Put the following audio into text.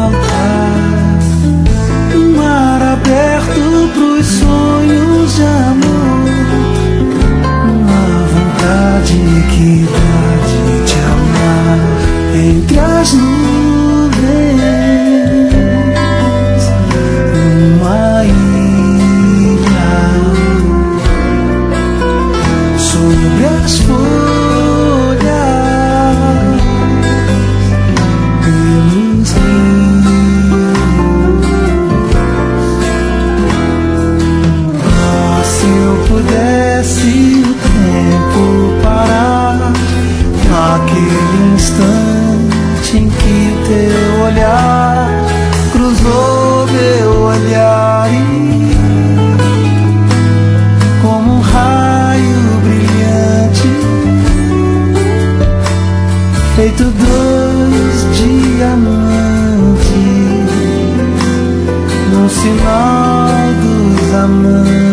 altar, um mar aberto pros sonhos de amor, uma vontade que dá de te amar entre as nuvens, uma ilha sobre as folhas, pelos rios. Ah, se eu pudesse o tempo parar, naquele instante em que teu olhar cruzou meu olhar e, como um raio brilhante, feito dois diamantes, no sinal dos amantes.